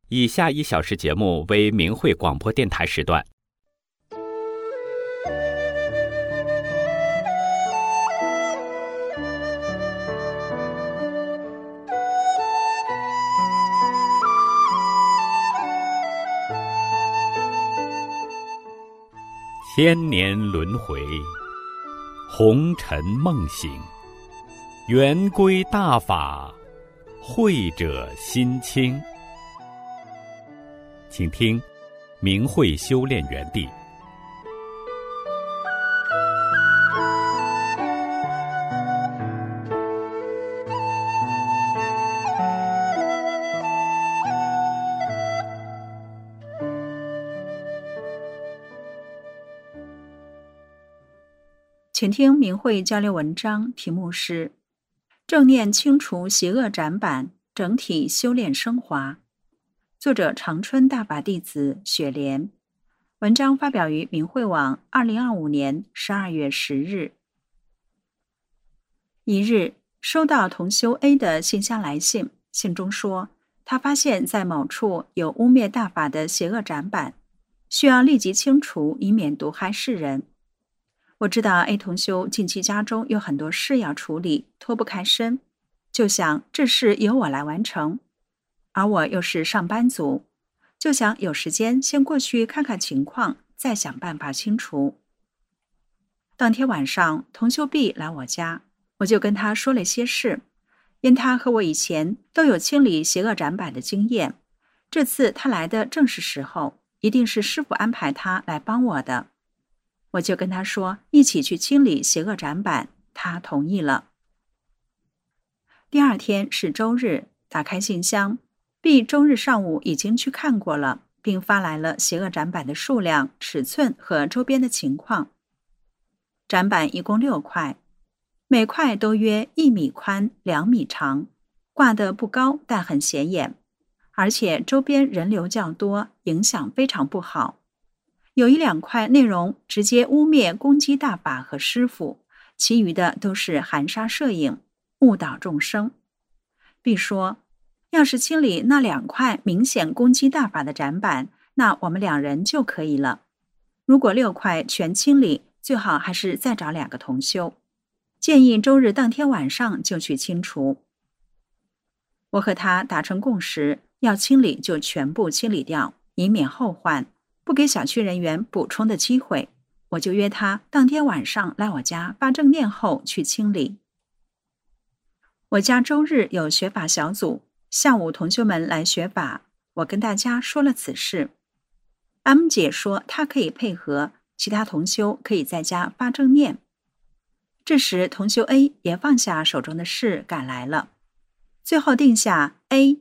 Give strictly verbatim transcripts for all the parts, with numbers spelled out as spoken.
以下一小时节目为明慧广播电台时段。千年轮回，红尘梦醒，圆规大法，慧者心清。请听明慧修炼园地。 请听明慧交流文章，题目是正念清除邪恶斩板，整体修炼升华。作者长春大法弟子雪莲。文章发表于明慧网二零二五年十二月十日。一日，收到同修 A 的信箱来信，信中说他发现在某处有污蔑大法的邪恶斩板，需要立即清除，以免毒害世人。我知道 A 同修近期家中有很多事要处理，脱不开身，就想这事由我来完成，而我又是上班族，就想有时间先过去看看情况，再想办法清除。当天晚上，同修 B 来我家，我就跟他说了些事，因他和我以前都有清理邪恶斩板的经验，这次他来的正是时候，一定是师父安排他来帮我的。我就跟他说一起去清理邪恶斩板，他同意了。第二天是周日，打开信箱 B 周日上午已经去看过了，并发来了邪恶斩板的数量、尺寸和周边的情况。斩板一共六块，每块都约一米宽、两米长，挂得不高，但很显眼，而且周边人流较多，影响非常不好。有一两块内容直接污蔑攻击大法和师父，其余的都是含沙射影，误导众生。B 说，要是清理那两块明显攻击大法的斩板，那我们两人就可以了。如果六块全清理，最好还是再找两个同修。建议周日当天晚上就去清除。我和他达成共识，要清理就全部清理掉，以免后患，不给小区人员补充的机会。我就约他当天晚上来我家发正念后去清理。我家周日有学法小组，下午同修们来学法，我跟大家说了此事。M 姐说她可以配合，其他同修可以在家发正念。这时同修 A 也放下手中的事赶来了，最后定下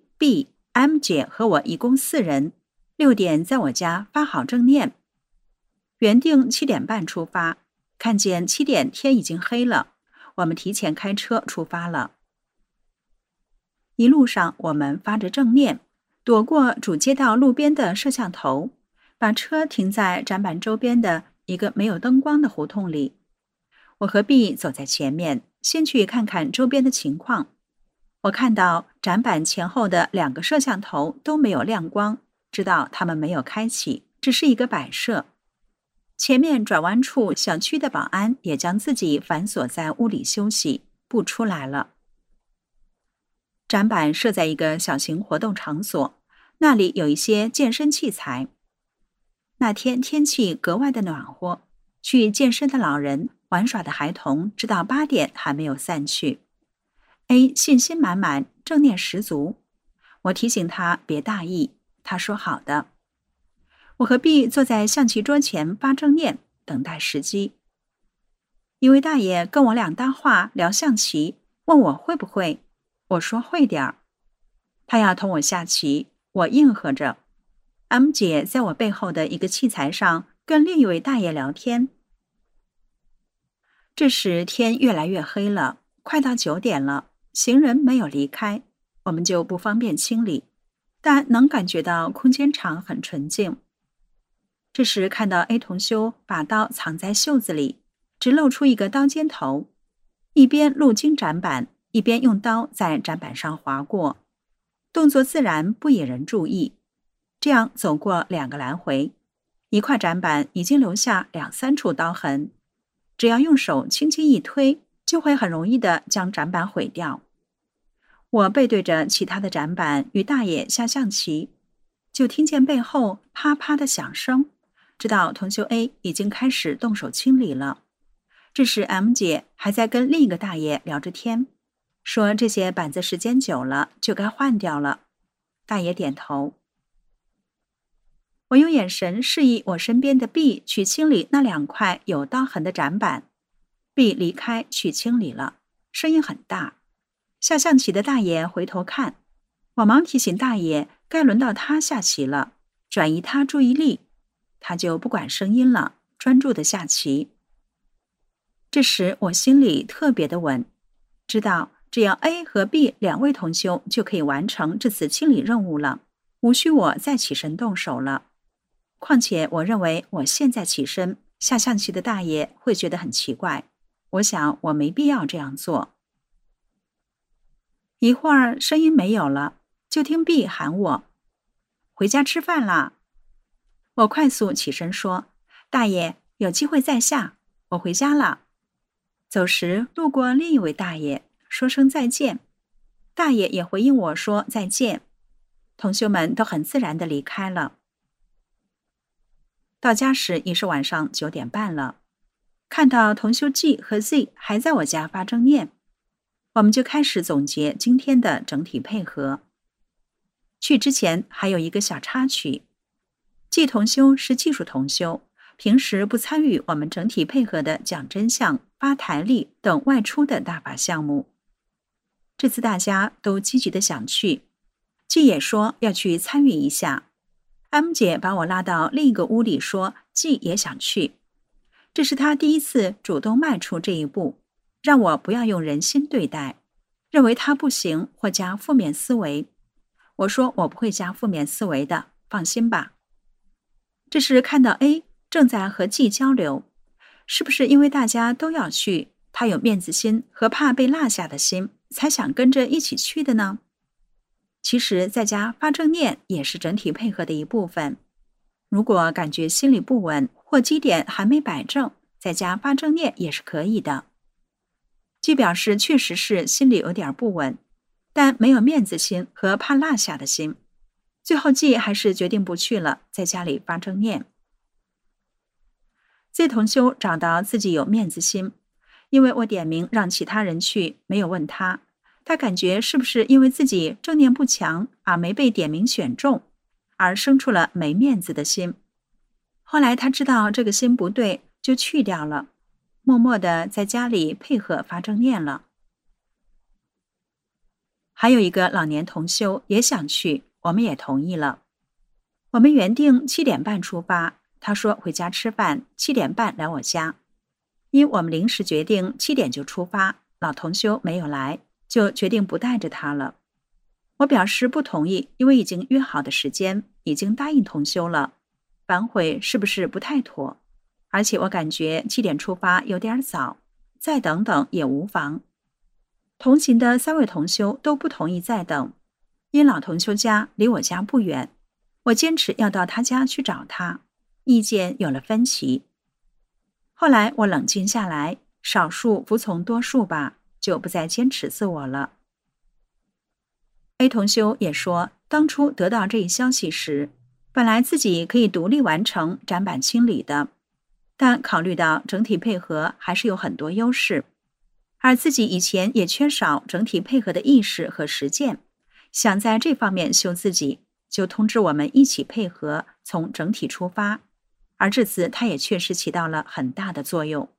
A、B、M 姐和我一共四人，六点在我家发好正念。原定七点半出发，看见七点天已经黑了，我们提前开车出发了。一路上我们发着正念，躲过主街道路边的摄像头，把车停在展板周边的一个没有灯光的胡同里。我和 B 走在前面，先去看看周边的情况。我看到展板前后的两个摄像头都没有亮光，知道他们没有开启，只是一个摆设。前面转弯处小区的保安也将自己反锁在屋里休息，不出来了。展板设在一个小型活动场所，那里有一些健身器材。那天天气格外的暖和，去健身的老人、玩耍的孩童直到八点还没有散去。A 信心满满，正念十足。我提醒他别大意，他说好的。我和 B 坐在象棋桌前发正念，等待时机。一位大爷跟我俩搭话聊象棋，问我会不会，我说会点儿。他要同我下棋，我应和着。M 姐在我背后的一个器材上跟另一位大爷聊天。这时天越来越黑了，快到九点了，行人没有离开，我们就不方便清理，但能感觉到空间场很纯净。这时看到 A 同修把刀藏在袖子里，只露出一个刀尖头，一边路经展板，一边用刀在展板上划过，动作自然不引人注意， 这样走过两个来回，一块展板已经留下两三处刀痕，只要用手轻轻一推，就会很容易地将展板毁掉。我背对着其他的展板与大爷下象棋，就听见背后啪啪的响声，知道同修 A 已经开始动手清理了。这时 M 姐还在跟另一个大爷聊着天，说这些板子时间久了就该换掉了。大爷点头。我用眼神示意我身边的 B 去清理那两块有刀痕的展板， B 离开去清理了，声音很大。下象棋的大爷回头看，我忙提醒大爷该轮到他下棋了，转移他注意力，他就不管声音了，专注地下棋。这时我心里特别的稳，知道只要 A 和 B 两位同修就可以完成这次清理任务了，无需我再起身动手了。况且我认为我现在起身，下象棋的大爷会觉得很奇怪，我想我没必要这样做。一会儿声音没有了，就听 B 喊我回家吃饭啦。我快速起身说，大爷有机会再下，我回家了。走时路过另一位大爷，说声再见，大爷也回应我说再见，同修们都很自然地离开了。到家时已是晚上九点半了，看到同修 G 和 Z 还在我家发正念，我们就开始总结今天的整体配合。去之前还有一个小插曲， G 同修是技术同修，平时不参与我们整体配合的讲真相、发台历等外出的大法项目。这次大家都积极的想去， G 也说要去参与一下。M 姐把我拉到另一个屋里说 G 也想去，这是她第一次主动迈出这一步，让我不要用人心对待，认为她不行或加负面思维。我说我不会加负面思维的，放心吧。这时看到 A 正在和 G 交流，是不是因为大家都要去，他有面子心和怕被落下的心，才想跟着一起去的呢？其实在家发正念也是整体配合的一部分，如果感觉心里不稳或基点还没摆正，在家发正念也是可以的。G 表示确实是心里有点不稳，但没有面子心和怕落下的心，最后 G 还是决定不去了，在家里发正念。Z 同修找到自己有面子心，因为我点名让其他人去，没有问他，他感觉是不是因为自己正念不强而没被点名选中，而生出了没面子的心。后来他知道这个心不对，就去掉了，默默地在家里配合发正念了。还有一个老年同修也想去，我们也同意了。我们原定七点半出发，他说回家吃饭，七点半来我家。因我们临时决定七点就出发，老同修没有来，就决定不带着他了。我表示不同意，因为已经约好的时间，已经答应同修了，反悔是不是不太妥？而且我感觉七点出发有点早，再等等也无妨。同行的三位同修都不同意再等，因老同修家离我家不远，我坚持要到他家去找他，意见有了分歧。后来我冷静下来，少数服从多数吧，就不再坚持自我了。A 同修也说，当初得到这一消息时，本来自己可以独立完成展板清理的，但考虑到整体配合还是有很多优势，而自己以前也缺少整体配合的意识和实践，想在这方面修自己，就通知我们一起配合，从整体出发，而这次他也确实起到了很大的作用。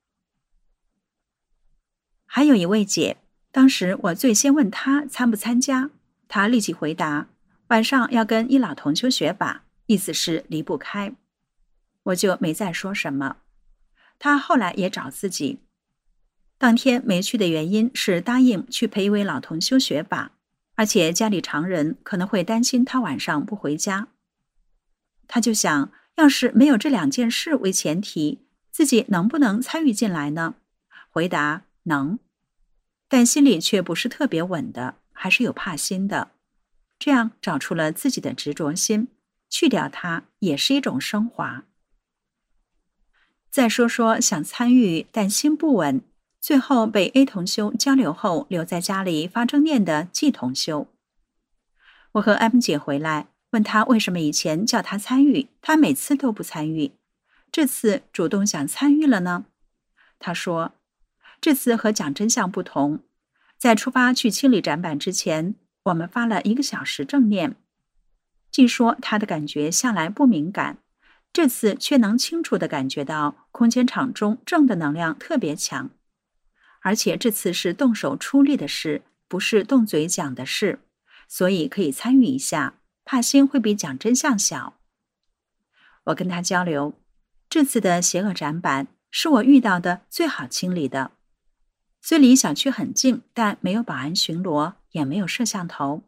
还有一位姐，当时我最先问她参不参加，她立即回答晚上要跟一老同修学法，意思是离不开。我就没再说什么。她后来也找自己，当天没去的原因是答应去陪一位老同修学法，而且家里常人可能会担心她晚上不回家。她就想，要是没有这两件事为前提，自己能不能参与进来呢？回答能，但心里却不是特别稳的，还是有怕心的。这样找出了自己的执着心， 去掉它也是一种升华。再说说想参与但心不稳，最后被 A 同修交流后留在家里发正念的 G 同修。我和 M 姐回来，问她为什么以前叫她参与，她每次都不参与，这次主动想参与了呢？她说，这次和讲真相不同，在出发去清理展板之前，我们发了一个小时正念。据说她的感觉向来不敏感，这次却能清楚地感觉到空间场中正的能量特别强，而且这次是动手出力的事，不是动嘴讲的事，所以可以参与一下，怕心会比讲真相小。我跟他交流，这次的邪恶展板是我遇到的最好清理的，虽离小区很近，但没有保安巡逻，也没有摄像头。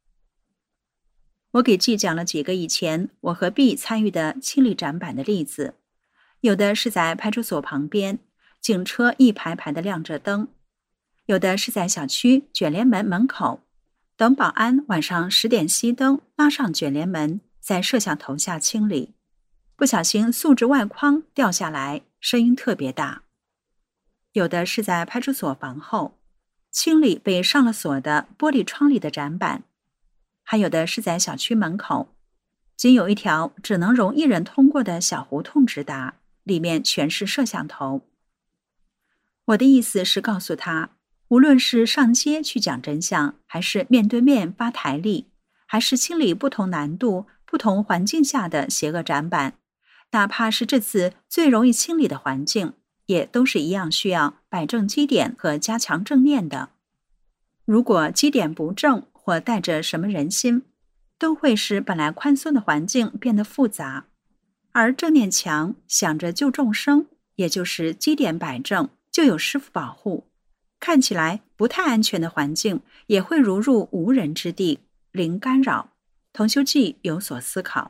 我给 G 讲了几个以前我和 B 参与的清理展板的例子，有的是在派出所旁边，警车一排排的亮着灯；有的是在小区卷帘门门口，等保安晚上十点熄灯，拉上卷帘门，在摄像头下清理，不小心素质外框掉下来，声音特别大；有的是在派出所房后，清理被上了锁的玻璃窗里的展板；还有的是在小区门口，仅有一条只能容一人通过的小胡同直达，里面全是摄像头。我的意思是告诉他，无论是上街去讲真相，还是面对面发台历，还是清理不同难度、不同环境下的邪恶展板，哪怕是这次最容易清理的环境，也都是一样需要摆正基点和加强正念的。如果基点不正，或带着什么人心，都会使本来宽松的环境变得复杂。而正念强，想着救众生，也就是基点摆正，就有师父保护，看起来不太安全的环境也会如入无人之地，零干扰。同修记有所思考。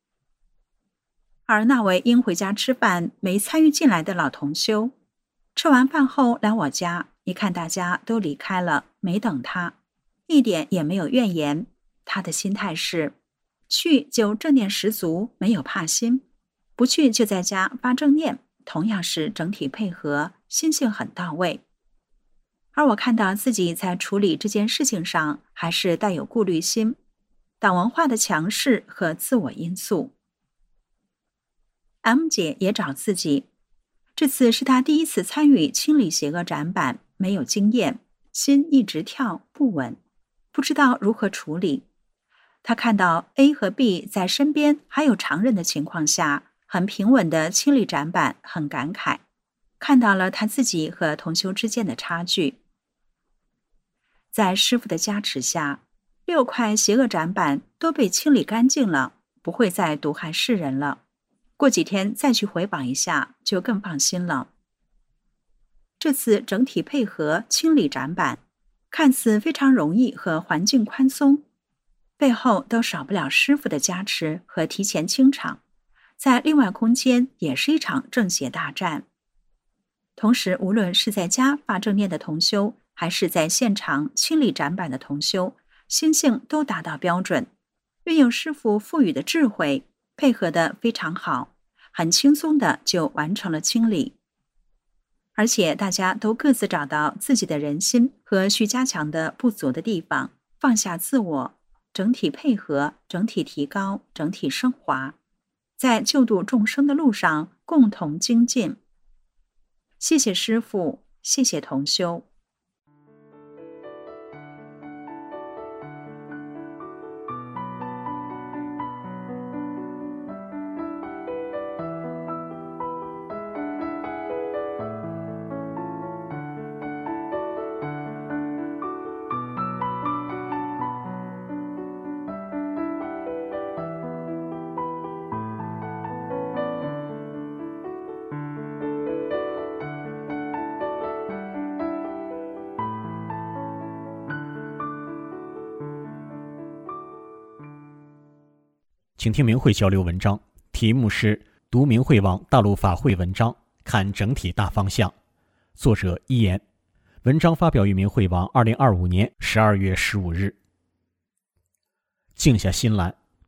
而那位因回家吃饭没参与进来的老同修，吃完饭后来我家，一看大家都离开了，没等他，一点也没有怨言。他的心态是，去就正念十足，没有怕心；不去就在家发正念，同样是整体配合，心性很到位。而我看到自己在处理这件事情上，还是带有顾虑心，党文化的强势和自我因素。M 姐也找自己，这次是她第一次参与清理邪恶展板，没有经验，心一直跳不稳，不知道如何处理。他看到 A 和 B 在身边还有常人的情况下，很平稳的清理展板，很感慨，看到了他自己和同修之间的差距。在师父的加持下，六块邪恶展板都被清理干净了，不会再毒害世人了。过几天再去回访一下，就更放心了。这次整体配合清理展板，看似非常容易和环境宽松，背后都少不了师父的加持和提前清场，在另外空间也是一场正邪大战。同时，无论是在家发正念的同修，还是在现场清理展板的同修，心性都达到标准，运用师父赋予的智慧，配合得非常好，很轻松的就完成了清理。而且大家都各自找到自己的人心和需加强的不足的地方，放下自我，整体配合，整体提高，整体升华，在救度众生的路上共同精进。谢谢师父，谢谢同修。 请听明慧交流文章，题目是读明慧网大陆法会文章，看整体大方向，作者一言。文章发表于明慧网二零二五年十二月十五日。静下心来，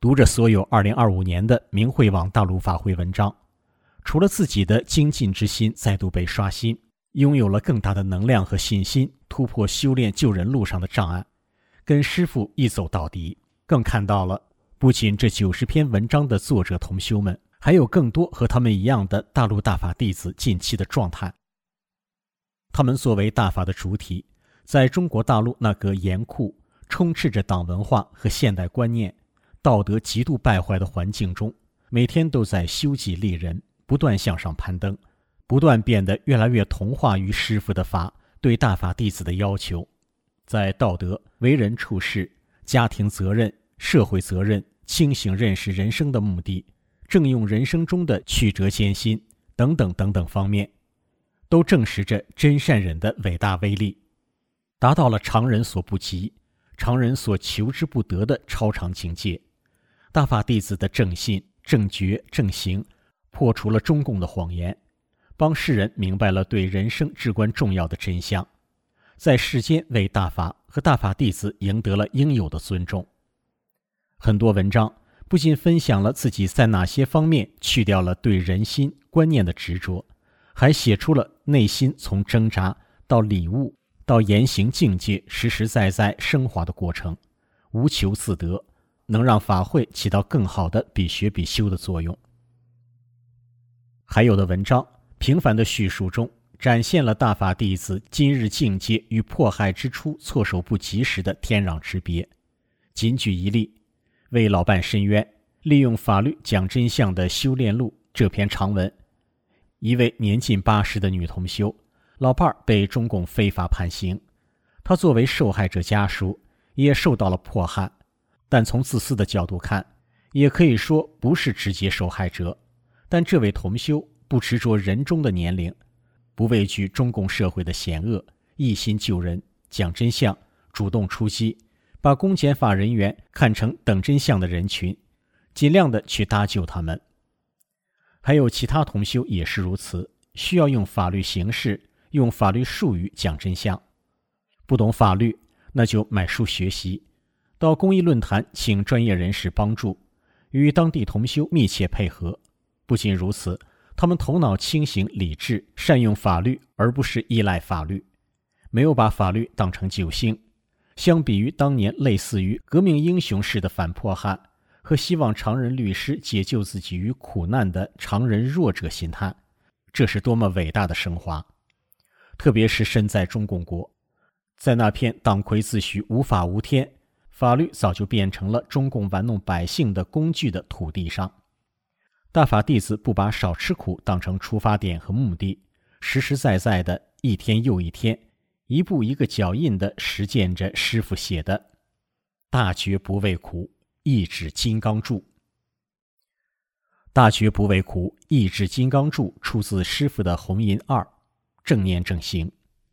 读着所有二零二五年的明慧网大陆法会文章，除了自己的精进之心再度被刷新，拥有了更大的能量和信心，突破修炼救人路上的障碍，跟师父一走到底，更看到了不仅这九十篇文章的作者同修们，还有更多和他们一样的大陆大法弟子近期的状态。他们作为大法的主体，在中国大陆那个严酷、充斥着党文化和现代观念、道德极度败坏的环境中，每天都在修己立人，不断向上攀登，不断变得越来越同化于师父的法对大法弟子的要求，在道德、为人处事、家庭责任、社会责任、清醒认识人生的目的、正用人生中的曲折艰辛等等等等方面，都证实着真善忍的伟大威力，达到了常人所不及、常人所求之不得的超常境界。大法弟子的正信、正觉、正行，破除了中共的谎言，帮世人明白了对人生至关重要的真相，在世间为大法和大法弟子赢得了应有的尊重。很多文章不仅分享了自己在哪些方面去掉了对人心观念的执着，还写出了内心从挣扎到领悟到言行境界实实在在升华的过程，无求自得，能让法会起到更好的比学比修的作用。还有的文章平凡的叙述中展现了大法弟子今日境界与迫害之初措手不及时的天壤之别。仅举一例，为老伴申冤，利用法律讲真相的修炼录这篇长文，一位年近八十的女同修，老伴被中共非法判刑，她作为受害者家属也受到了迫害，但从自私的角度看，也可以说不是直接受害者。但这位同修不执着人中的年龄，不畏惧中共社会的险恶，一心救人，讲真相，主动出击，把公检法人员看成等真相的人群，尽量的去搭救他们。还有其他同修也是如此，需要用法律形式、用法律术语讲真相。不懂法律，那就买书学习，到公益论坛请专业人士帮助，与当地同修密切配合。不仅如此，他们头脑清醒理智，善用法律而不是依赖法律，没有把法律当成救星。相比于当年类似于革命英雄式的反迫害和希望常人律师解救自己于苦难的常人弱者心态，这是多么伟大的升华。特别是身在中共国，在那片党魁自诩无法无天、法律早就变成了中共玩弄百姓的工具的土地上，大法弟子不把少吃苦当成出发点和目的，实实在在的一天又一天，一步一个脚印地实践着师父写的大觉不畏苦，一指金刚柱。大觉不畏苦，一指金刚柱出自师父的红银二，正念正行。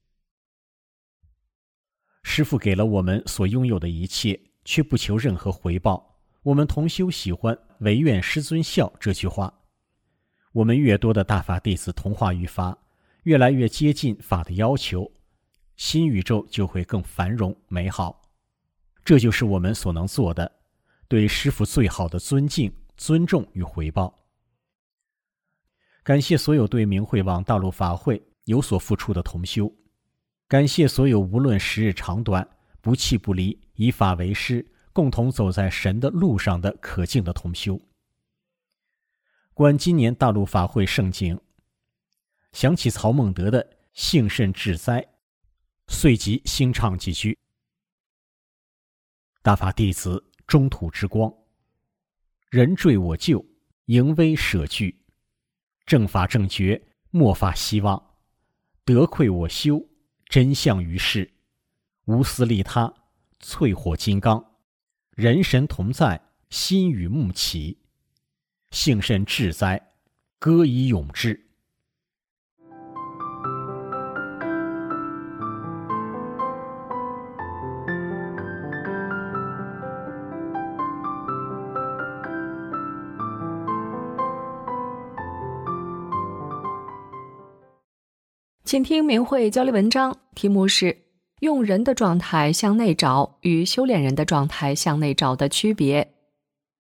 师父给了我们所拥有的一切，却不求任何回报。我们同修喜欢唯愿师尊孝这句话。我们越多的大法弟子同化于法，越来越接近法的要求，新宇宙就会更繁荣美好。这就是我们所能做的，对师父最好的尊敬、尊重与回报。感谢所有对明慧网大陆法会有所付出的同修，感谢所有无论时日长短，不弃不离，以法为师，共同走在神的路上的可敬的同修。观今年大陆法会盛景，想起曹孟德的幸甚至哉，遂即兴唱几句：大法弟子中土之光，人坠我救，迎危舍惧，正法正觉，末法希望，德愧我修，真相于世，无私利他，淬火金刚，人神同在，心与目齐，幸甚至哉，歌以咏志。 请听明慧交流文章，题目是用人的状态向内找与修炼人的状态向内找的区别。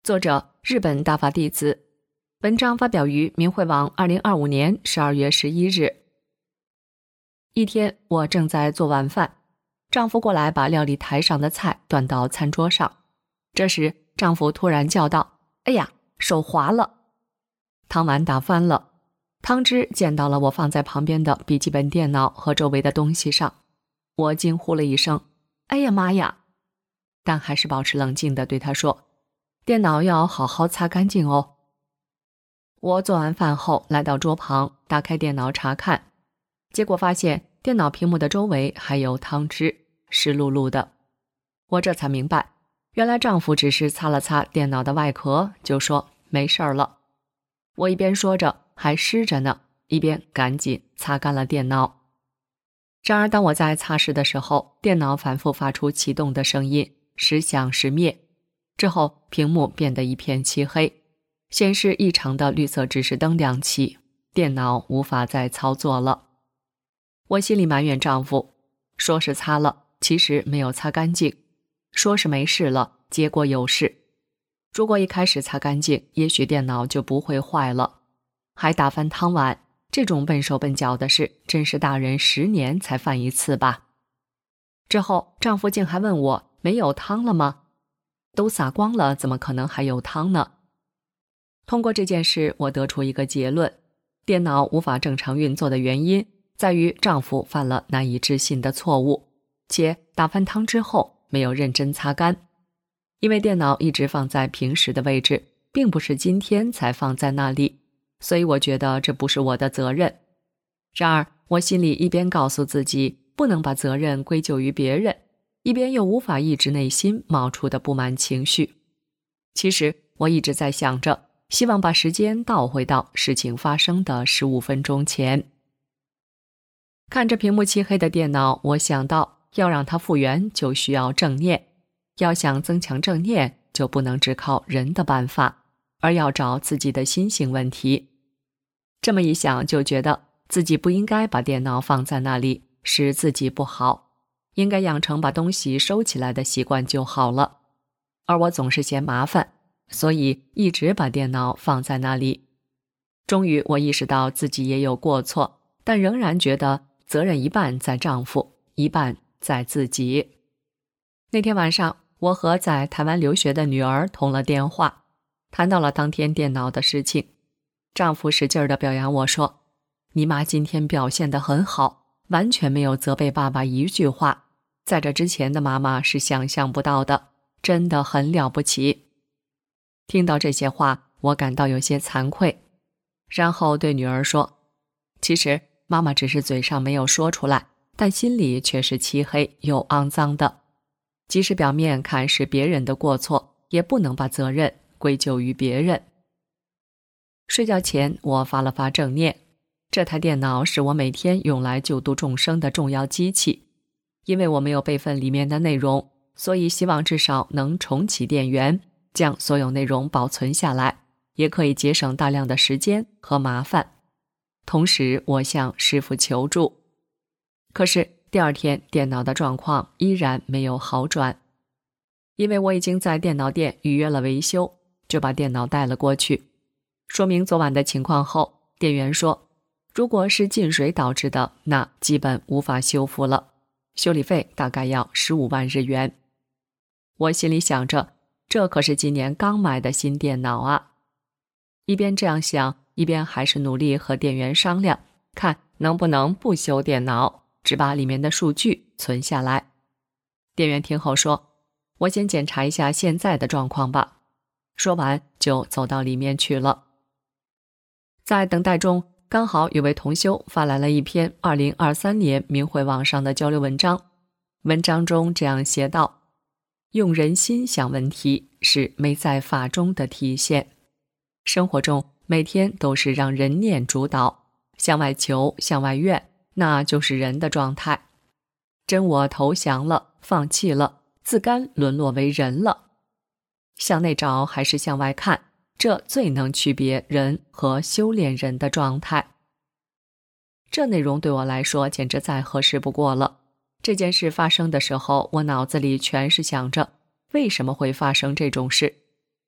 作者日本大法弟子，文章发表于明慧网二零二五年十二月十一日。一天，我正在做晚饭，丈夫过来把料理台上的菜端到餐桌上。这时，丈夫突然叫道：“哎呀，手滑了！”汤碗打翻了，汤汁溅到了我放在旁边的笔记本电脑和周围的东西上。我惊呼了一声：“哎呀妈呀！”但还是保持冷静地对他说：“电脑要好好擦干净哦。”我做完饭后来到桌旁，打开电脑查看，结果发现电脑屏幕的周围还有汤汁，湿漉漉的。我这才明白，原来丈夫只是擦了擦电脑的外壳，就说没事儿了。我一边说着还湿着呢，一边赶紧擦干了电脑。然而当我在擦拭的时候，电脑反复发出启动的声音，时响时灭，之后屏幕变得一片漆黑，显示异常的绿色指示灯亮起，电脑无法再操作了。我心里埋怨丈夫，说是擦了，其实没有擦干净；说是没事了，结果有事。如果一开始擦干净，也许电脑就不会坏了。还打翻汤碗，这种笨手笨脚的事，真是大人十年才犯一次吧。之后，丈夫竟还问我，没有汤了吗？都洒光了，怎么可能还有汤呢？通过这件事，我得出一个结论：电脑无法正常运作的原因在于丈夫犯了难以置信的错误，且打翻汤之后没有认真擦干。因为电脑一直放在平时的位置，并不是今天才放在那里，所以我觉得这不是我的责任。然而，我心里一边告诉自己不能把责任归咎于别人，一边又无法抑制内心冒出的不满情绪。其实我一直在想着，希望把时间倒回到事情发生的十五分钟前。看着屏幕漆黑的电脑，我想到要让它复原就需要正念，要想增强正念就不能只靠人的办法，而要找自己的心性问题。这么一想，就觉得自己不应该把电脑放在那里，使自己不好，应该养成把东西收起来的习惯就好了。而我总是嫌麻烦，所以一直把电脑放在那里。终于我意识到自己也有过错，但仍然觉得责任一半在丈夫，一半在自己。那天晚上，我和在台湾留学的女儿通了电话，谈到了当天电脑的事情。丈夫使劲地表扬我说：“你妈今天表现得很好，完全没有责备爸爸一句话，在这之前的妈妈是想象不到的，真的很了不起。”听到这些话，我感到有些惭愧，然后对女儿说：“其实妈妈只是嘴上没有说出来，但心里却是漆黑又肮脏的。即使表面看是别人的过错，也不能把责任归咎于别人。”睡觉前，我发了发正念。这台电脑是我每天用来救度众生的重要机器。因为我没有备份里面的内容，所以希望至少能重启电源，将所有内容保存下来，也可以节省大量的时间和麻烦。同时，我向师父求助。可是第二天，电脑的状况依然没有好转。因为我已经在电脑店预约了维修，就把电脑带了过去。说明昨晚的情况后，店员说，如果是进水导致的，那基本无法修复了，修理费大概要十五万日元。我心里想着，这可是今年刚买的新电脑啊。一边这样想，一边还是努力和店员商量，看能不能不修电脑，只把里面的数据存下来。店员听后说，我先检查一下现在的状况吧。说完就走到里面去了。在等待中，刚好有位同修发来了一篇二零二三年明慧网上的交流文章。文章中这样写道：用人心想问题是没在法中的体现。生活中每天都是让人念主导，向外求，向外怨，那就是人的状态。真我投降了，放弃了，自甘沦落为人了。向内找还是向外看，这最能区别人和修炼人的状态。这内容对我来说简直再合适不过了。这件事发生的时候，我脑子里全是想着为什么会发生这种事，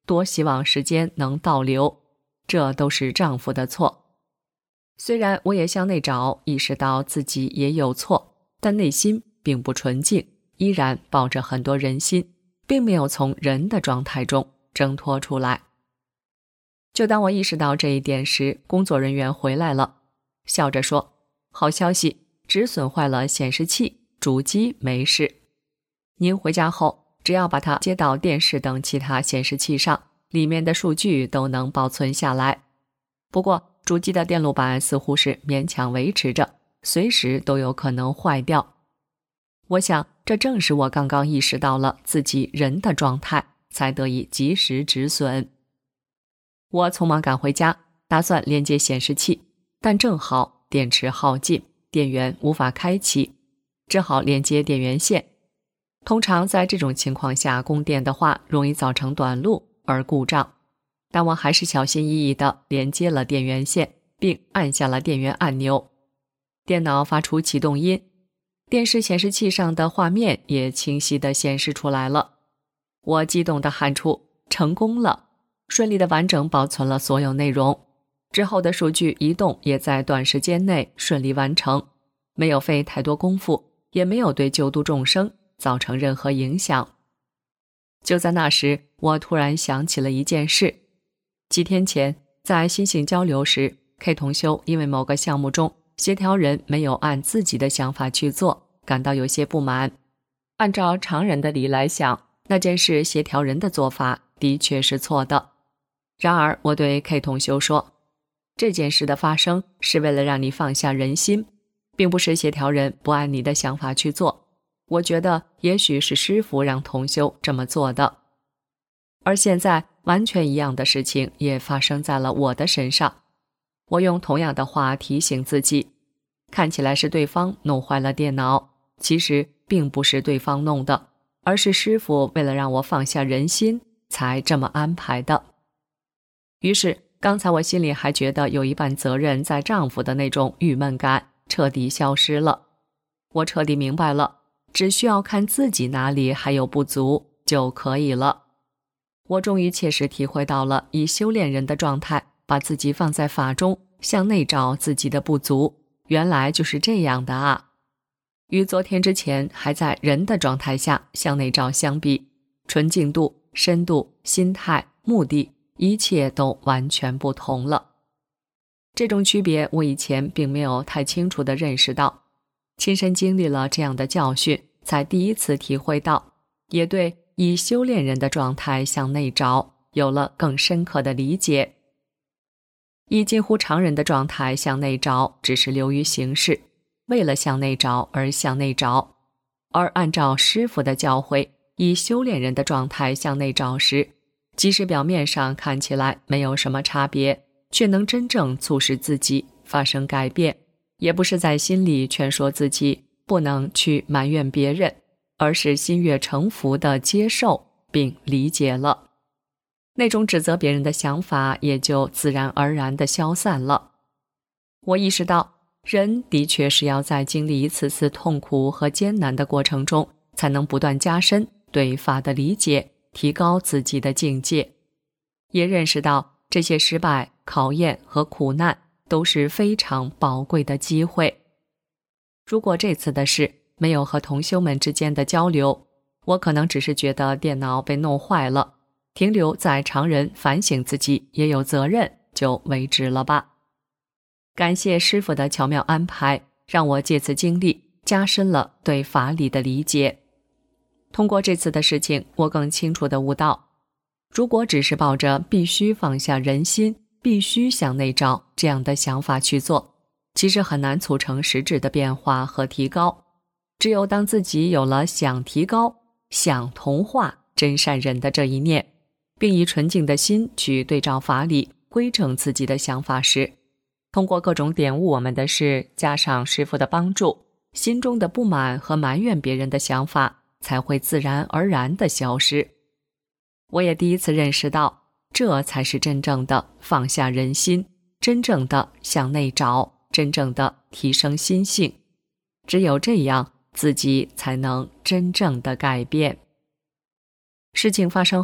多希望时间能倒流，这都是丈夫的错。虽然我也向内找，意识到自己也有错，但内心并不纯净，依然抱着很多人心，并没有从人的状态中挣脱出来。就当我意识到这一点时，工作人员回来了，笑着说：好消息，只损坏了显示器，主机没事。您回家后，只要把它接到电视等其他显示器上，里面的数据都能保存下来。不过主机的电路板似乎是勉强维持着，随时都有可能坏掉。我想这正是我刚刚意识到了自己人的状态，才得以及时止损。我匆忙赶回家，打算连接显示器，但正好电池耗尽，电源无法开启，只好连接电源线。通常在这种情况下，供电的话容易造成短路而故障，但我还是小心翼翼地连接了电源线，并按下了电源按钮。电脑发出启动音，电视显示器上的画面也清晰地显示出来了。我激动地喊出：成功了！顺利地完整保存了所有内容，之后的数据移动也在短时间内顺利完成，没有费太多功夫，也没有对救度众生造成任何影响。就在那时，我突然想起了一件事。几天前，在心性交流时， K 同修因为某个项目中协调人没有按自己的想法去做，感到有些不满。按照常人的理来想，那件事协调人的做法的确是错的。然而我对 K 同修说，这件事的发生是为了让你放下人心，并不是协调人不按你的想法去做。我觉得也许是师父让同修这么做的。而现在完全一样的事情也发生在了我的身上。我用同样的话提醒自己，看起来是对方弄坏了电脑，其实并不是对方弄的，而是师父为了让我放下人心才这么安排的。于是刚才我心里还觉得有一半责任在丈夫的那种郁闷感彻底消失了。我彻底明白了，只需要看自己哪里还有不足就可以了。我终于切实体会到了以修炼人的状态把自己放在法中，向内找自己的不足，原来就是这样的啊。与昨天之前还在人的状态下向内找相比，纯净度、深度、心态、目的，一切都完全不同了。这种区别我以前并没有太清楚地认识到，亲身经历了这样的教训，才第一次体会到，也对以修炼人的状态向内找有了更深刻的理解。以近乎常人的状态向内找只是流于形式，为了向内找而向内找，而按照师父的教诲，以修炼人的状态向内找时，即使表面上看起来没有什么差别，却能真正促使自己发生改变，也不是在心里劝说自己不能去埋怨别人，而是心悦诚服地接受并理解了，那种指责别人的想法也就自然而然地消散了。我意识到，人的确是要在经历一次次痛苦和艰难的过程中，才能不断加深对法的理解，提高自己的境界。也认识到这些失败、考验和苦难都是非常宝贵的机会。如果这次的事没有和同修们之间的交流，我可能只是觉得电脑被弄坏了，停留在常人反省自己也有责任就为止了吧。感谢师父的巧妙安排，让我借此经历加深了对法理的理解。通过这次的事情，我更清楚地悟到，如果只是抱着必须放下人心，必须向内找这样的想法去做，其实很难促成实质的变化和提高。只有当自己有了想提高、想同化真善人的这一念，并以纯净的心去对照法理，规正自己的想法时，通过各种点悟我们的事，加上师父的帮助，心中的不满和埋怨别人的想法才会自然而然地消失。我也第一次认识到，这才是真正的放下人心，真正的向内找，真正的提升心性。只有这样，自己才能真正的改变。事情发生后，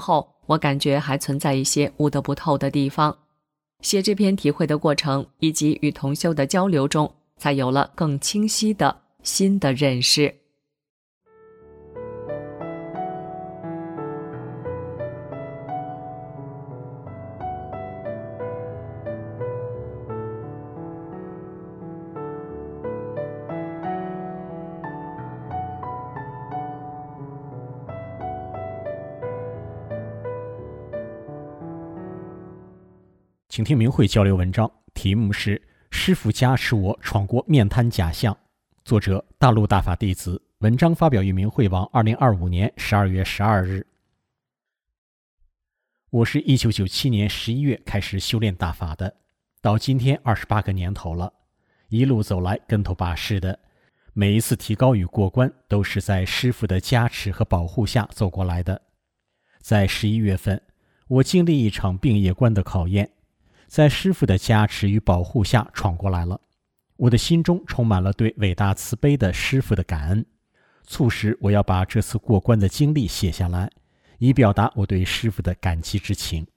我感觉还存在一些悟得不透的地方。写这篇体会的过程以及与同修的交流中，才有了更清晰的新的认识。 请听明慧交流文章，题目是师父加持我闯过面瘫假象，作者大陆大法弟子，文章发表于明慧网二零二五年十二月十二日。我是一九九七年十一月开始修炼大法的，到今天二十八个年头了，一路走来跟头把式的，每一次提高与过关都是在师父的加持和保护下走过来的。在十一月份，我经历一场病业关的考验，在师父的加持与保护下闯过来了，我的心中充满了对伟大慈悲的师父的感恩，促使我要把这次过关的经历写下来，以表达我对师父的感激之情。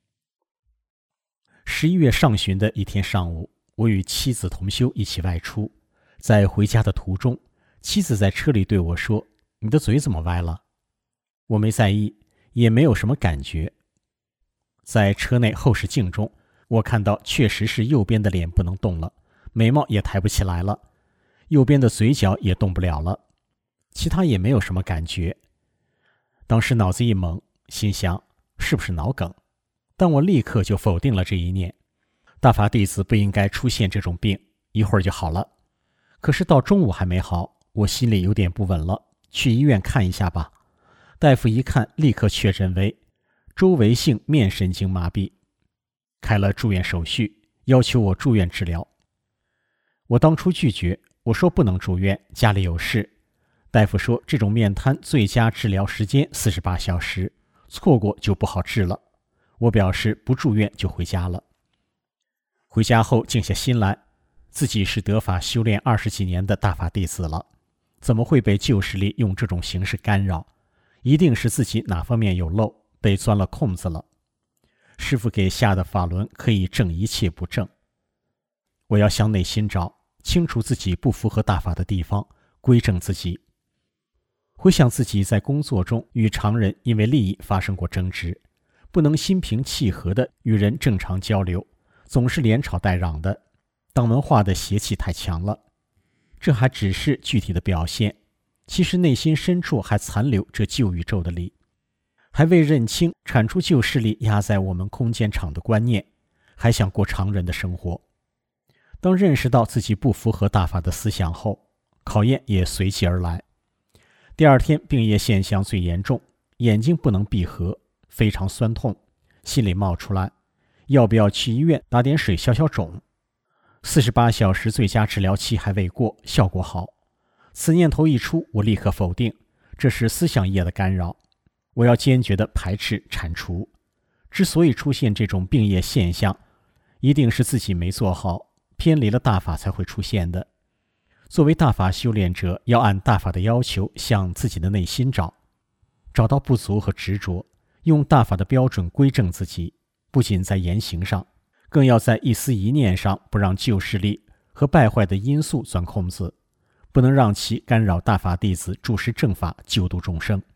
十一月上旬的一天上午，我与妻子同修一起外出，在回家的途中，妻子在车里对我说：“你的嘴怎么歪了？”我没在意，也没有什么感觉。在车内后视镜中，我看到确实是右边的脸不能动了，眉毛也抬不起来了，右边的嘴角也动不了了，其他也没有什么感觉。当时脑子一懵，心想是不是脑梗，但我立刻就否定了这一念。大法弟子不应该出现这种病，一会儿就好了。可是到中午还没好，我心里有点不稳了，去医院看一下吧。大夫一看，立刻确诊为周围性面神经麻痹，开了住院手续，要求我住院治疗。我当初拒绝，我说不能住院，家里有事。大夫说这种面瘫最佳治疗时间四十八小时，错过就不好治了。我表示不住院就回家了。回家后静下心来，自己是得法修炼二十几年的大法弟子了，怎么会被旧势力用这种形式干扰？一定是自己哪方面有漏，被钻了空子了。师父给下的法轮可以正一切不正，我要向内心找，清除自己不符合大法的地方，归正自己。回想自己在工作中与常人因为利益发生过争执，不能心平气和地与人正常交流，总是连吵带嚷的，党文化的邪气太强了。这还只是具体的表现，其实内心深处还残留这旧宇宙的力，还未认清铲除旧势力压在我们空间场的观念，还想过常人的生活。当认识到自己不符合大法的思想后，考验也随即而来。第二天病业现象最严重，眼睛不能闭合，非常酸痛，心里冒出来要不要去医院打点水消消肿。四十八小时最佳治疗期还未过，效果好。此念头一出，我立刻否定，这是思想业的干扰，我要坚决地排斥铲除。之所以出现这种病业现象，一定是自己没做好，偏离了大法才会出现的。作为大法修炼者，要按大法的要求向自己的内心找，找到不足和执着，用大法的标准归正自己，不仅在言行上，更要在一丝一念上不让旧势力和败坏的因素钻空子，不能让其干扰大法弟子注释正法，救度众生。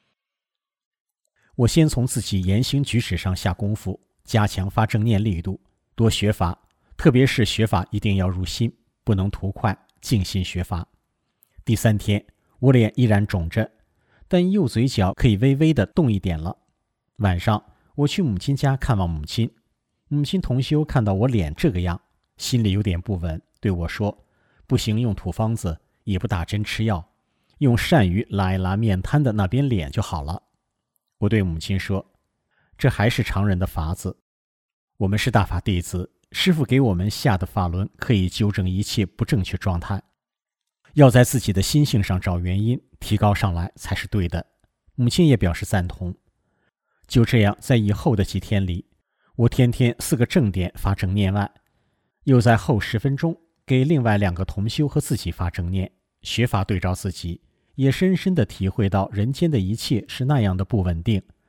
我先从自己言行举止上下功夫，加强发正念力度，多学法，特别是学法一定要入心，不能图快，静心学法。第三天，我脸依然肿着，但右嘴角可以微微地动一点了。晚上，我去母亲家看望母亲，母亲同修看到我脸这个样，心里有点不稳，对我说：“不行，用土方子，也不打针吃药，用鳝鱼拉一拉面瘫的那边脸就好了。”我对母亲说：“这还是常人的法子，我们是大法弟子，师父给我们下的法轮可以纠正一切不正确状态，要在自己的心性上找原因，提高上来才是对的。”母亲也表示赞同。就这样，在以后的几天里，我天天四个正点发正念外，又在后十分钟给另外两个同修和自己发正念，学法对照自己，也深深地体会到人间的一切是那样的不稳定，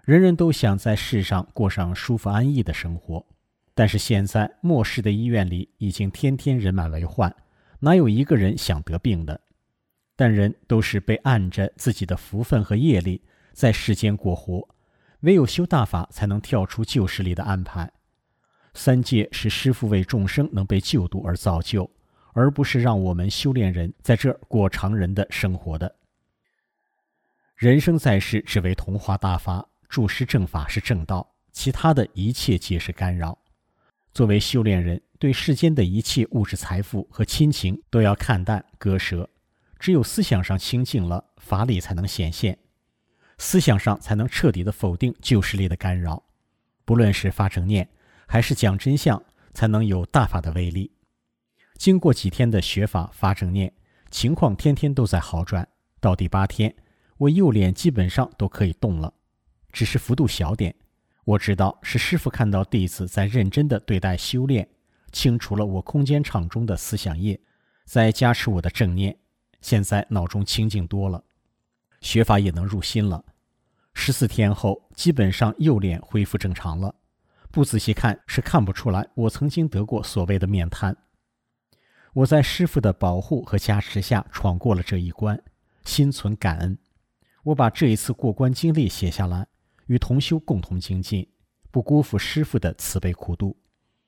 人人都想在世上过上舒服安逸的生活，但是现在末世的医院里已经天天人满为患，哪有一个人想得病的？但人都是被按着自己的福分和业力在世间过活，唯有修大法才能跳出旧时里的安排。三界是师父为众生能被救度而造就，而不是让我们修炼人在这儿过常人的生活的。人生在世只为同化大法，注释正法是正道，其他的一切皆是干扰。作为修炼人，对世间的一切物质财富和亲情都要看淡割舍，只有思想上清净了，法理才能显现，思想上才能彻底的否定旧势力的干扰。不论是发正念还是讲真相，才能有大法的威力。经过几天的学法发正念，情况天天都在好转，到第八天我右脸基本上都可以动了，只是幅度小点。我知道是师父看到弟子在认真地对待修炼，清除了我空间场中的思想业，再加持我的正念，现在脑中清净多了，学法也能入心了。十四天后，基本上右脸恢复正常了，不仔细看是看不出来我曾经得过所谓的面瘫。我在师父的保护和加持下闯过了这一关，心存感恩。我把这一次过关经历写下来，与同修共同精进，不辜负师父的慈悲苦度。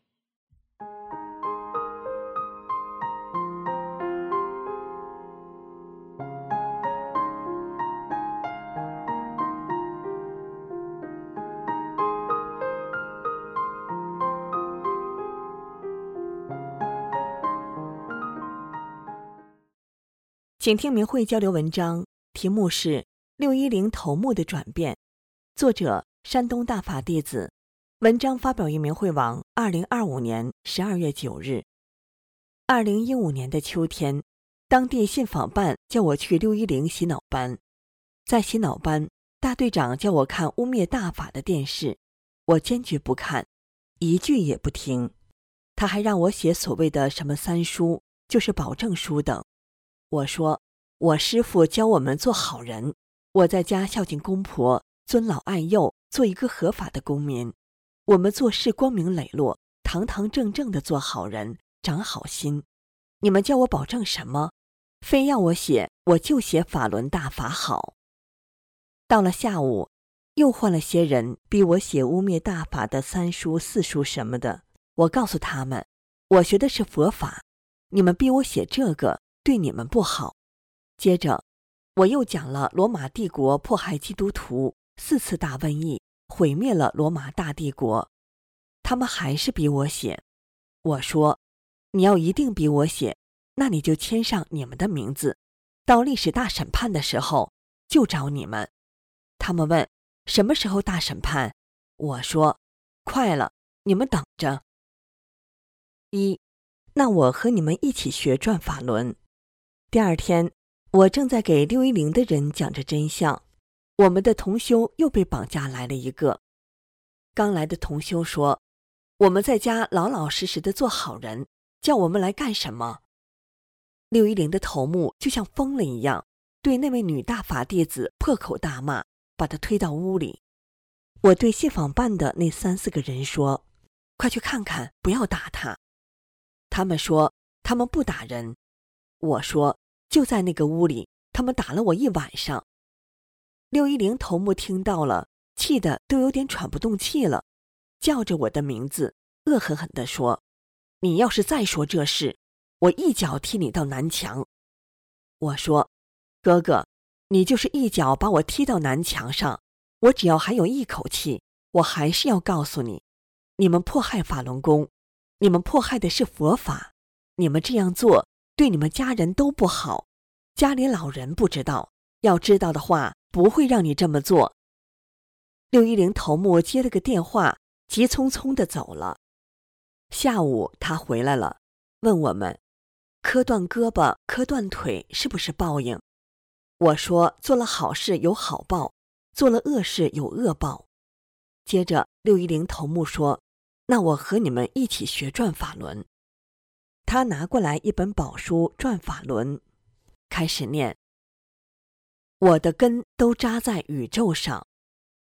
请听明慧交流文章，题目是六一零头目的转变，作者山东大法弟子，文章发表于明慧网二零二五年十二月九日。二零一五年的秋天，当地信访办叫我去六一零洗脑班，在洗脑班，大队长叫我看污蔑大法的电视，我坚决不看，一句也不听。他还让我写所谓的什么三书，就是保证书等。我说，我师父教我们做好人，我在家孝敬公婆，尊老爱幼，做一个合法的公民。我们做事光明磊落，堂堂正正的做好人，长好心。你们叫我保证什么？非要我写，我就写法轮大法好。到了下午，又换了些人逼我写污蔑大法的三书四书什么的。我告诉他们，我学的是佛法，你们逼我写这个，对你们不好。接着我又讲了罗马帝国迫害基督徒，四次大瘟疫毁灭了罗马大帝国，他们还是逼我写。我说，你要一定逼我写，那你就签上你们的名字，到历史大审判的时候就找你们。他们问什么时候大审判，我说快了，你们等着。一，那我和你们一起学转法轮。第二天，我正在给六一零的人讲着真相，我们的同修又被绑架来了一个。刚来的同修说，我们在家老老实实的做好人，叫我们来干什么？六一零的头目就像疯了一样，对那位女大法弟子破口大骂，把她推到屋里。我对信访办的那三四个人说，快去看看，不要打他。他们说他们不打人。我说就在那个屋里，他们打了我一晚上。六一零头目听到了，气得都有点喘不动气了，叫着我的名字，恶狠狠地说，你要是再说这事，我一脚踢你到南墙。我说，哥哥，你就是一脚把我踢到南墙上，我只要还有一口气，我还是要告诉你，你们迫害法轮功，你们迫害的是佛法，你们这样做对你们家人都不好，家里老人不知道，要知道的话不会让你这么做。六一零头目接了个电话，急匆匆地走了。下午他回来了，问我们磕断胳膊磕断腿是不是报应？我说做了好事有好报，做了恶事有恶报。接着六一零头目说，那我和你们一起学转法轮。他拿过来一本宝书转法轮，开始念，我的根都扎在宇宙上，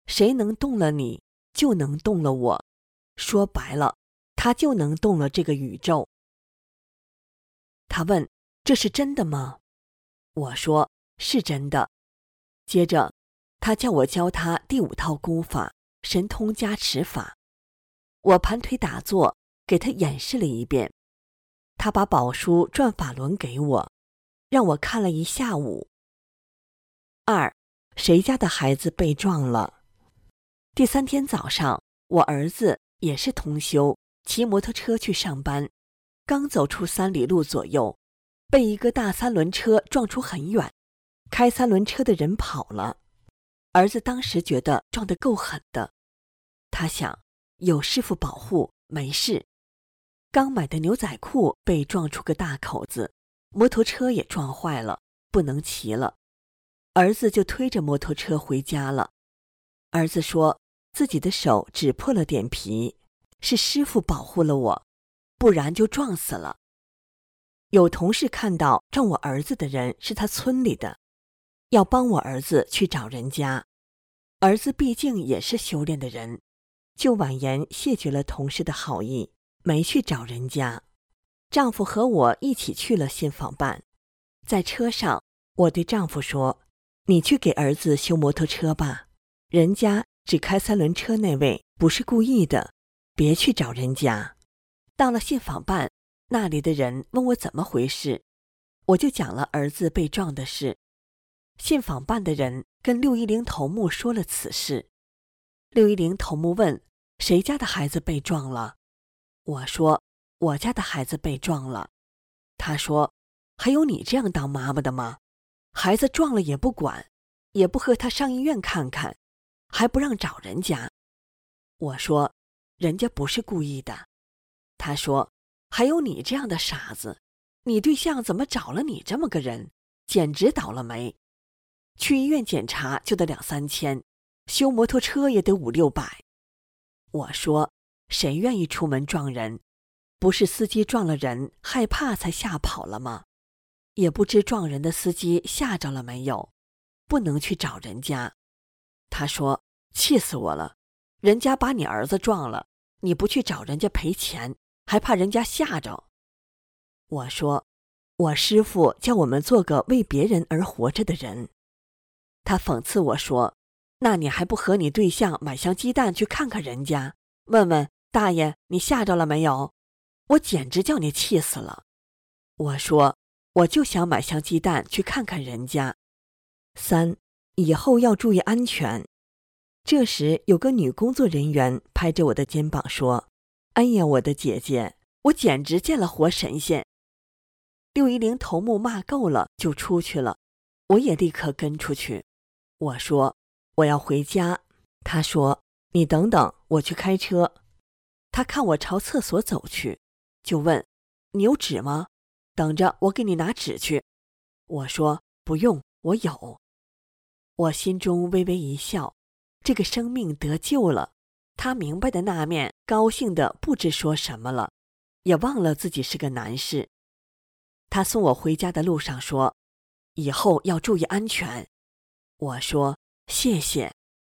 谁能动了你，就能动了我。说白了，他就能动了这个宇宙。他问：这是真的吗？我说：是真的。接着他叫我教他第五套功法神通加持法。我盘腿打坐，给他演示了一遍。他把宝书转法轮给我，让我看了一下午。二，谁家的孩子被撞了？第三天早上，我儿子也是同修，骑摩托车去上班，刚走出三里路左右，被一个大三轮车撞出很远，开三轮车的人跑了。儿子当时觉得撞得够狠的，他想有师父保护，没事。刚买的牛仔裤被撞出个大口子，摩托车也撞坏了，不能骑了。儿子就推着摩托车回家了。儿子说自己的手只破了点皮，是师父保护了我，不然就撞死了。有同事看到撞我儿子的人是他村里的，要帮我儿子去找人家。儿子毕竟也是修炼的人，就婉言谢绝了同事的好意，没去找人家。丈夫和我一起去了信访办。在车上，我对丈夫说：你去给儿子修摩托车吧，人家只开三轮车那位不是故意的，别去找人家。到了信访办，那里的人问我怎么回事，我就讲了儿子被撞的事。信访办的人跟六一零头目说了此事。六一零头目问：谁家的孩子被撞了？我说：我家的孩子被撞了。他说：还有你这样当妈妈的吗？孩子撞了也不管，也不和他上医院看看，还不让找人家。我说：人家不是故意的。他说：还有你这样的傻子，你对象怎么找了你这么个人，简直倒了霉。去医院检查就得两三千，修摩托车也得五六百。我说：谁愿意出门撞人？不是司机撞了人，害怕才吓跑了吗？也不知撞人的司机吓着了没有，不能去找人家。他说：气死我了，人家把你儿子撞了，你不去找人家赔钱，还怕人家吓着。我说：我师父叫我们做个为别人而活着的人。他讽刺我说：那你还不和你对象买箱鸡蛋去看看人家，问问大爷你吓着了没有？我简直叫你气死了。我说：我就想买箱鸡蛋去看看人家。三，以后要注意安全。这时有个女工作人员拍着我的肩膀说：哎呀，我的姐姐，我简直见了活神仙。六一零头目骂够了就出去了，我也立刻跟出去。我说：我要回家。他说：你等等，我去开车。他看我朝厕所走去，就问：你有纸吗？等着我给你拿纸去。我说：不用，我有。我心中微微一笑，这个生命得救了。他明白的那面，高兴的不知说什么了，也忘了自己是个男士。他送我回家的路上说：以后要注意安全。我说：谢谢。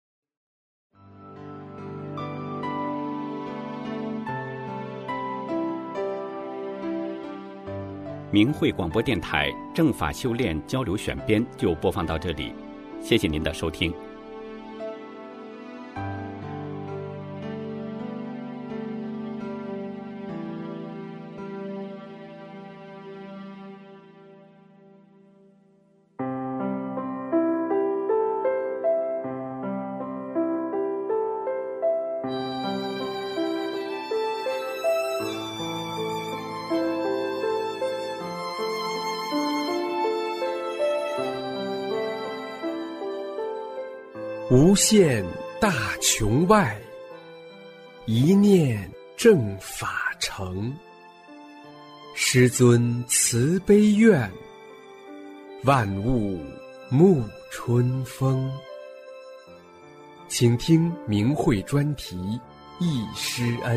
明慧广播电台正法修炼交流选编就播放到这里，谢谢您的收听。 无限大穹外，一念正法成。师尊慈悲愿，万物沐春风。请听明慧专题《忆师恩》。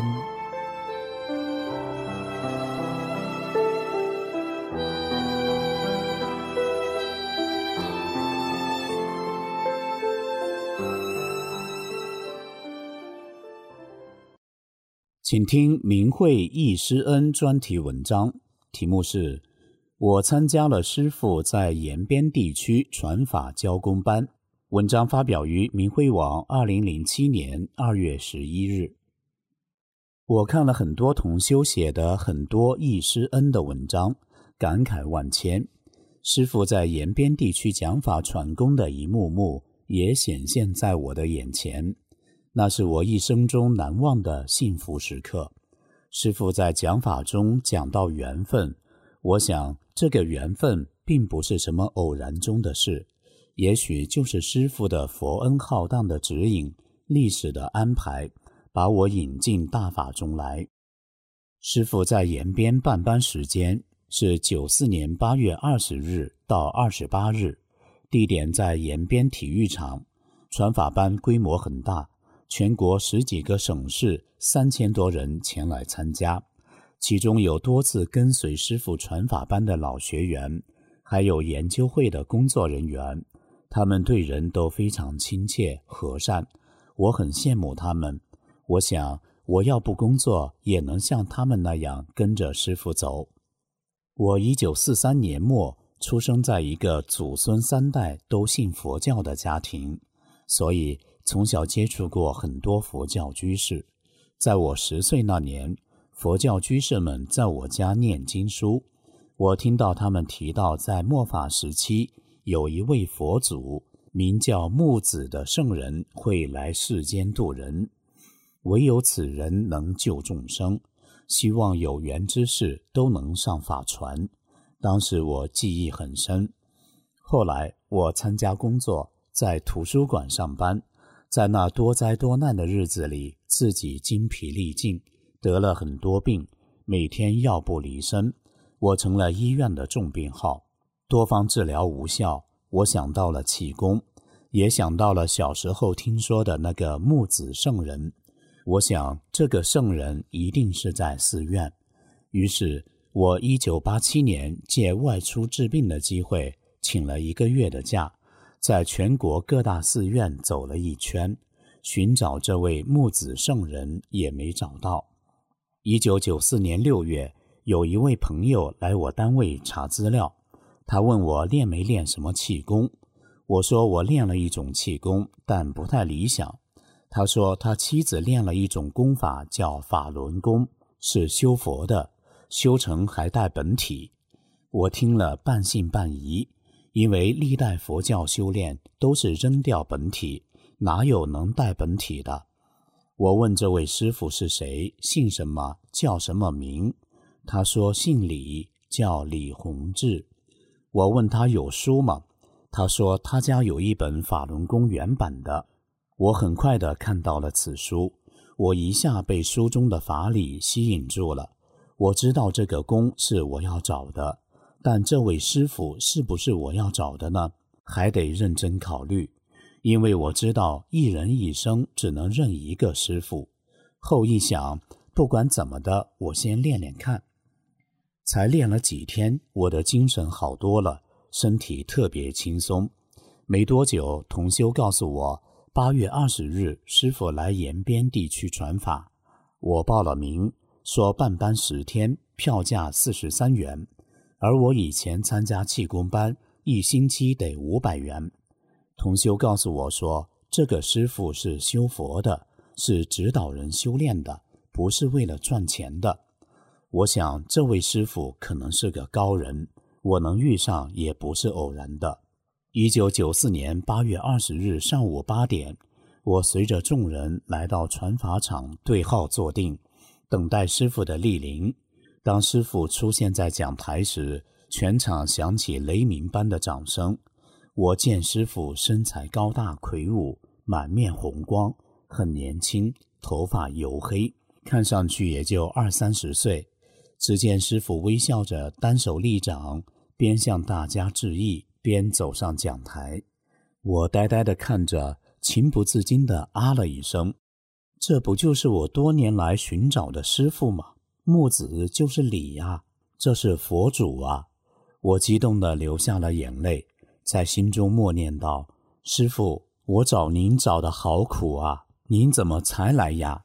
请听明慧忆师恩专题文章，题目是我参加了师父在延边地区传法教功班。文章发表于明慧网二零零七年二月十一日。我看了很多同修写的很多忆师恩的文章，感慨万千。师父在延边地区讲法传功的一幕幕也显现在我的眼前，那是我一生中难忘的幸福时刻。师父在讲法中讲到缘分，我想这个缘分并不是什么偶然中的事，也许就是师父的佛恩浩荡的指引，历史的安排，把我引进大法中来。师父在延边办班时间是九四年八月二十日到二十八日，地点在延边体育场。传法班规模很大，全国十几个省市三千多人前来参加，其中有多次跟随师父传法班的老学员，还有研究会的工作人员，他们对人都非常亲切和善，我很羡慕他们。我想我要不工作也能像他们那样跟着师父走。我一九四三年末出生在一个祖孙三代都信佛教的家庭，所以从小接触过很多佛教居士。在我十岁那年，佛教居士们在我家念经书，我听到他们提到在末法时期有一位佛祖名叫木子的圣人会来世间度人，唯有此人能救众生，希望有缘之士都能上法传。当时我记忆很深。后来我参加工作，在图书馆上班，在那多灾多难的日子里，自己精疲力尽，得了很多病，每天药不离身，我成了医院的重病号。多方治疗无效，我想到了气功，也想到了小时候听说的那个木子圣人。我想这个圣人一定是在寺院，于是我一九八七年借外出治病的机会，请了一个月的假，在全国各大寺院走了一圈，寻找这位木子圣人也没找到。一九九四年六月，有一位朋友来我单位查资料，他问我练没练什么气功，我说我练了一种气功，但不太理想。他说他妻子练了一种功法叫法轮功，是修佛的，修成还带本体。我听了半信半疑，因为历代佛教修炼都是扔掉本体，哪有能带本体的？我问这位师父是谁，姓什么，叫什么名？他说姓李，叫李洪志。我问他有书吗？他说他家有一本法轮功原版的。我很快地看到了此书，我一下被书中的法理吸引住了。我知道这个功是我要找的，但这位师父是不是我要找的呢？还得认真考虑，因为我知道一人一生只能认一个师父。后一想，不管怎么的，我先练练看。才练了几天，我的精神好多了，身体特别轻松。没多久，同修告诉我，八月二十日师父来延边地区传法，我报了名，说办班十天，票价四十三元，而我以前参加气功班，一星期得五百元。同修告诉我说，这个师父是修佛的，是指导人修炼的，不是为了赚钱的。我想这位师父可能是个高人，我能遇上也不是偶然的。一九九四年八月二十日上午八点，我随着众人来到传法场对号坐定，等待师父的莅临。当师父出现在讲台时，全场响起雷鸣般的掌声。我见师父身材高大魁梧，满面红光，很年轻，头发黝黑，看上去也就二三十岁。只见师父微笑着单手立掌，边向大家致意，边走上讲台。我呆呆地看着，情不自禁地啊了一声。这不就是我多年来寻找的师父吗？木子就是李呀，这是佛祖啊！我激动地流下了眼泪，在心中默念道：师父，我找您找得好苦啊，您怎么才来呀？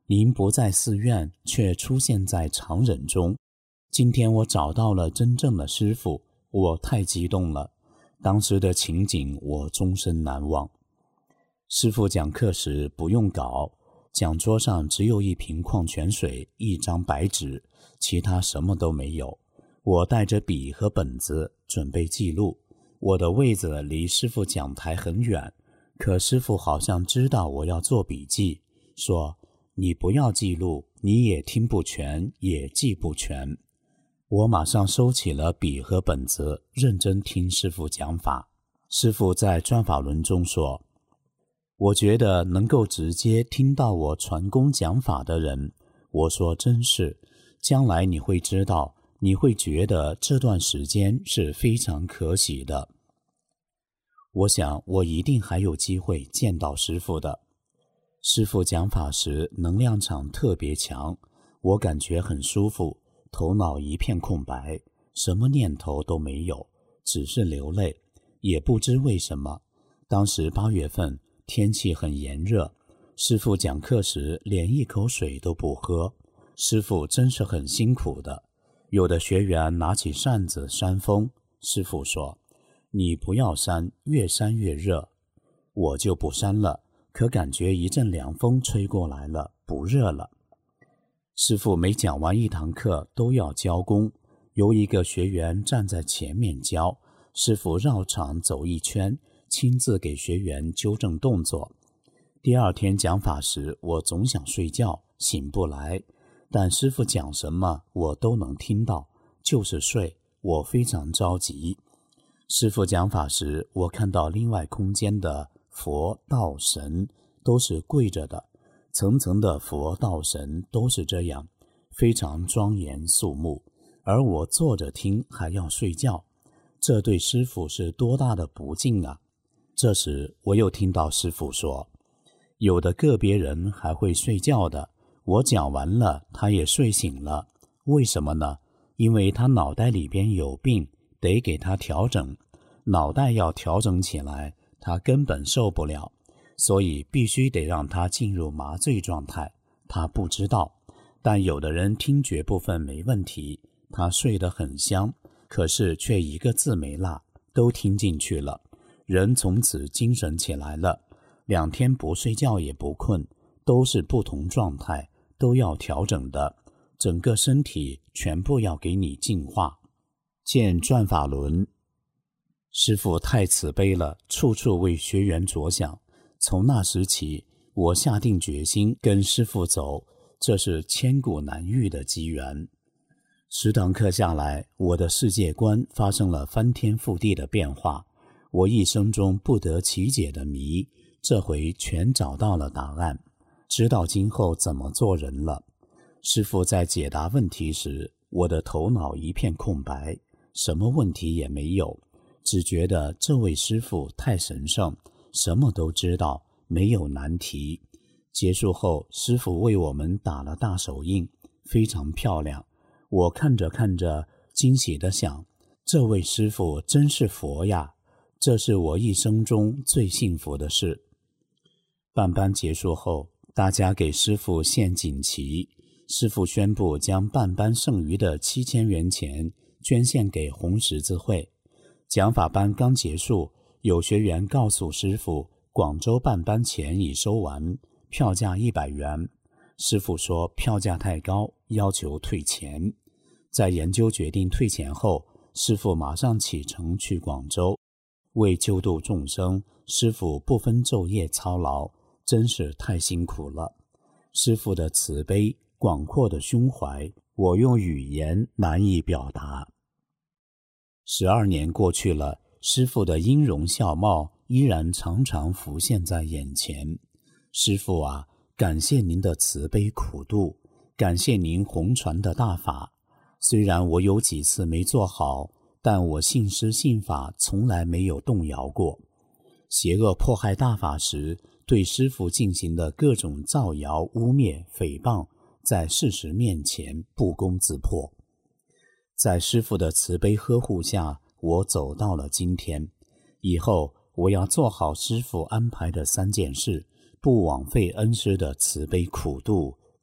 您不在寺院，却出现在常人中。今天我找到了真正的师父，我太激动了。当时的情景我终身难忘。师父讲课时不用稿，讲桌上只有一瓶矿泉水，一张白纸，其他什么都没有。我带着笔和本子准备记录。我的位子离师父讲台很远，可师父好像知道我要做笔记，说你不要记录，你也听不全，也记不全。我马上收起了笔和本子，认真听师父讲法。师父在转法轮中说，我觉得能够直接听到我传功讲法的人，我说真是，将来你会知道，你会觉得这段时间是非常可喜的。我想我一定还有机会见到师父的。师父讲法时能量场特别强，我感觉很舒服，头脑一片空白，什么念头都没有，只是流泪，也不知为什么。当时八月份，天气很炎热，师父讲课时连一口水都不喝，师父真是很辛苦的。有的学员拿起扇子扇风，师父说，你不要扇，越扇越热。我就不扇了，可感觉一阵凉风吹过来了，不热了。师父每讲完一堂课都要教功，由一个学员站在前面教，师父绕场走一圈，亲自给学员纠正动作。第二天讲法时，我总想睡觉，醒不来，但师父讲什么我都能听到，就是睡，我非常着急。师父讲法时，我看到另外空间的佛道神都是跪着的，层层的佛道神都是这样，非常庄严肃穆，而我坐着听还要睡觉，这对师父是多大的不敬啊！这时我又听到师父说，有的个别人还会睡觉的，我讲完了他也睡醒了，为什么呢？因为他脑袋里边有病，得给他调整，脑袋要调整起来，他根本受不了，所以必须得让他进入麻醉状态。他不知道，但有的人听觉部分没问题，他睡得很香，可是却一个字没落，都听进去了，人从此精神起来了，两天不睡觉也不困，都是不同状态，都要调整的，整个身体全部要给你净化。见转法轮。师父太慈悲了，处处为学员着想。从那时起，我下定决心跟师父走，这是千古难遇的机缘。十堂课下来，我的世界观发生了翻天覆地的变化，我一生中不得其解的谜，这回全找到了答案，知道今后怎么做人了。师父在解答问题时，我的头脑一片空白，什么问题也没有，只觉得这位师父太神圣，什么都知道，没有难题。结束后，师父为我们打了大手印，非常漂亮。我看着看着，惊喜地想，这位师父真是佛呀，这是我一生中最幸福的事。办班结束后，大家给师父献锦旗，师父宣布将办班剩余的七千元钱捐献给红十字会。讲法班刚结束，有学员告诉师父，广州办班钱已收完，票价一百元。师父说票价太高，要求退钱。在研究决定退钱后，师父马上启程去广州。为救度众生，师父不分昼夜操劳，真是太辛苦了。师父的慈悲，广阔的胸怀，我用语言难以表达。十二年过去了，师父的音容笑貌依然常常浮现在眼前。师父啊，感谢您的慈悲苦度，感谢您弘传的大法。虽然我有几次没做好，但我信师信法从来没有动摇过。邪恶迫害大法时，对师父进行的各种造谣、污蔑、诽谤，在事实面前不攻自破。在师父的慈悲呵护下，我走到了今天。以后我要做好师父安排的三件事，不枉费恩师的慈悲苦度，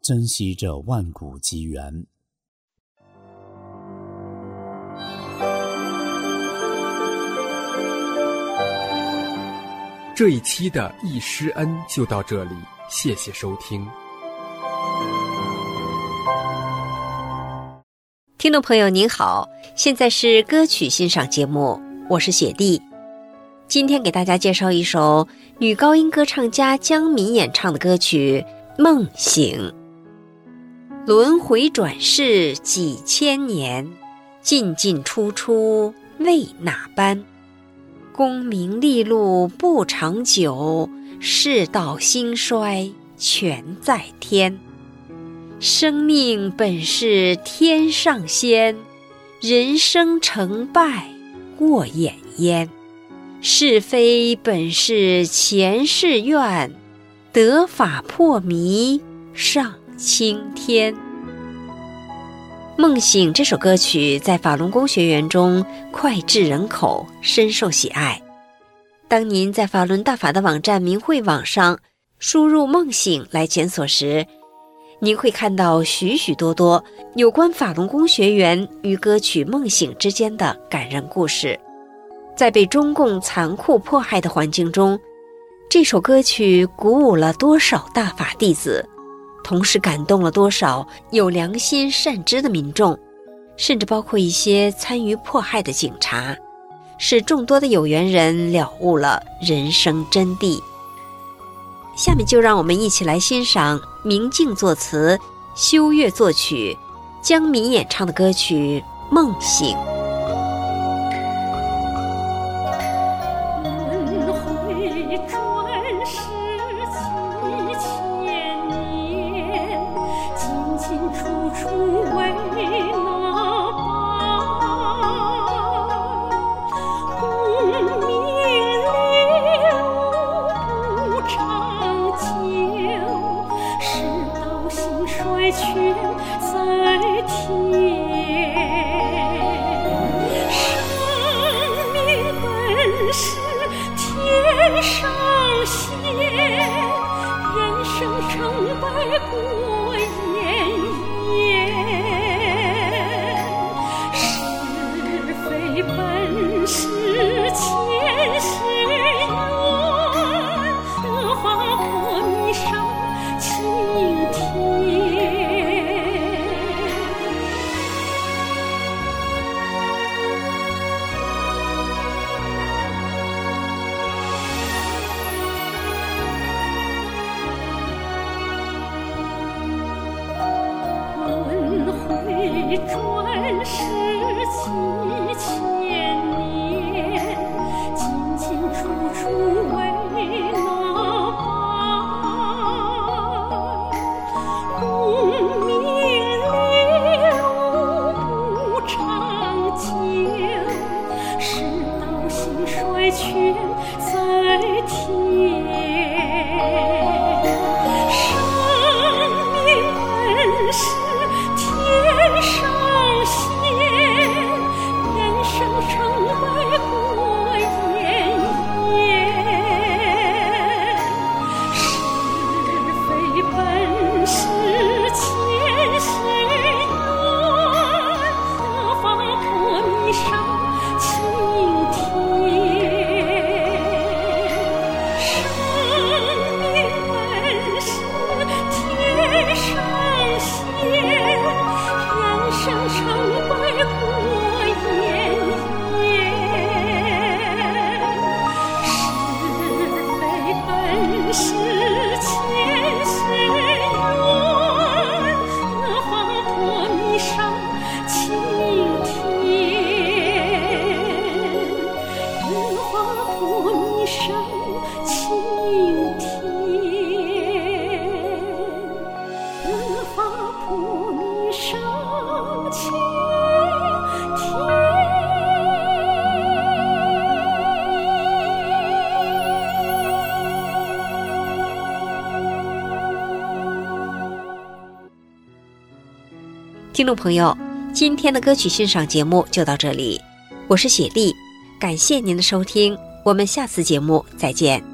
珍惜这万古机缘。 这一期的忆师恩就到这里，谢谢收听。 听众朋友您好，现在是歌曲欣赏节目，我是雪莉。今天给大家介绍一首女高音歌唱家江敏演唱的歌曲《梦醒》。轮回转世几千年，进进出出为哪般？功名利禄不长久，世道兴衰全在天。生命本是天上仙，人生成败过眼烟。是非本是前世愿，得法破迷上青天。梦醒这首歌曲在法轮功学员中脍炙人口，深受喜爱。当您在法轮大法的网站明慧网上输入梦醒来检索时，您会看到许许多多有关法轮功学员与歌曲《梦醒》之间的感人故事。在被中共残酷迫害的环境中，这首歌曲鼓舞了多少大法弟子，同时感动了多少有良心善知的民众，甚至包括一些参与迫害的警察，使众多的有缘人了悟了人生真谛。下面就让我们一起来欣赏明镜作词、修月作曲、江敏演唱的歌曲《梦醒》。 转世几千年，进进出出为哪般？功名利禄不长久，世道兴衰全在天。生命本是天上听众朋友，今天的歌曲欣赏节目就到这里，我是雪莉，感谢您的收听，我们下次节目再见。